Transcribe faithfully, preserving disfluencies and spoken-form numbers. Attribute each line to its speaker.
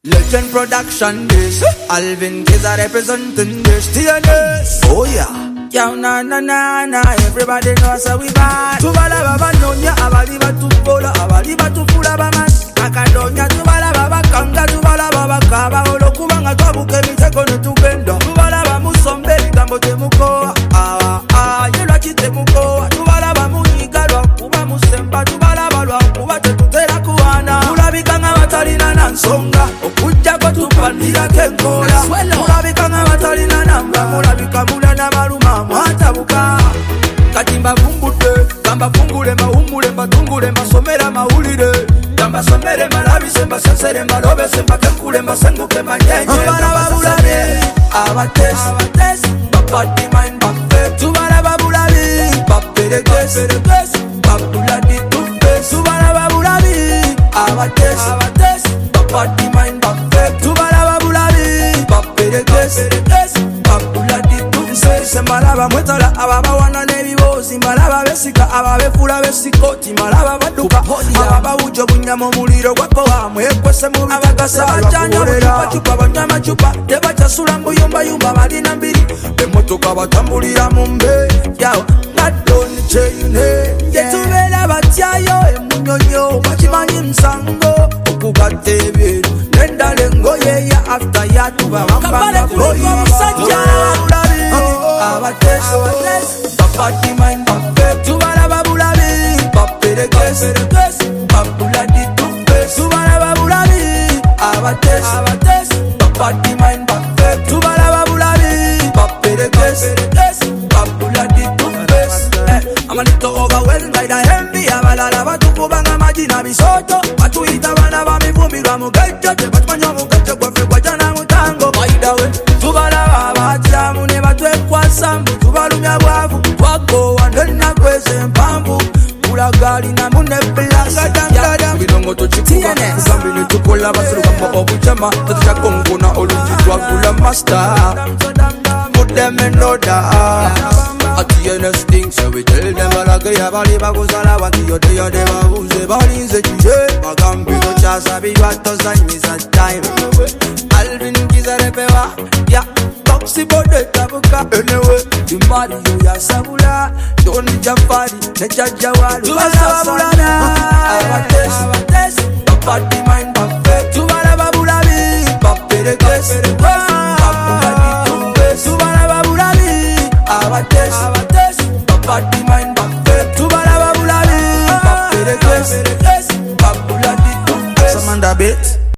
Speaker 1: Legend production this. Alvin Kiza representing this T N S. Oh yeah. Yo na na na na, everybody knows how we buy. Tubala baba nonya, abali batu bola, abali batu fula bamas. Akadonya tubala baba kanga, tubala baba kaba. Olo kumanga twabuke miteko netugenda. Tubala bamu sombeli gambo temuko. Ah ah, yelo chite muko. Tubala bamu nyigalwa kuba musemba. Tubala balwa kuba tetutera kuana. Mulabikanga batalina nansonga. Okujja ko tupandira kenkola. Mulabikanga batalina namba. Mulabika mulana maluma. Mwatabuka katimba vumbude kamba fungule mahumule matungule masomera maulide kamba somere malabi semba sensere malobe semba kekule masenguke manyenye abana babulabi abates abates babadi mind bafe tubana babulabi bapereges babuladi tufe tubana babulabi abates abates babadi mind bafe tubana babulabi bapereges babuladi Malaba mwetala ababa wana nebibozi malaba besika ababe fula besikoti malaba baduka ababa ujo bunyamo muliro gwako wamwe kwese mu abagasa ajanya chupa chupa banyama chupa teba chasula mbuyumba yumba balina mbiri bemotoka batambulira mumbe yao nadoni chaine yetubela batyayo emunyonyo bachimanyi msango okukatebe nendale ngoye ya after ya tuba bamba boyi musajja abates abates babadi mind bafe tubala babulabi bapereges babuladi tufe tubala babulabi abates abates babadi mind bafe tubala babulabi bapereges babuladi tufe amanito overwhelmed by the envy abalala batukubanga majina bisoto batuita bana bamivumbirwa mugajo tebatmanya mugajo gwafe gwajana mutango by the way tubala babatyamu ne batwekwa sambu tubalumya bwavu twako wanena kweze mpamvu ulagali na mune bilanga dangada bilongo tochikuba kukambi netukola basiruka mwa obuchama tatucha konguna olunji twakula master put them in order a T N S thing so we tell them alage ya bali bagozala wanti yote yote babuze balinze chije bagambi no chasa biwato zanyiza time Alvin Kiza repewa ya Toxi bode tabuka anyway the body you ya sabula don't jafari necha jawalu sabula na abates abates babadi mind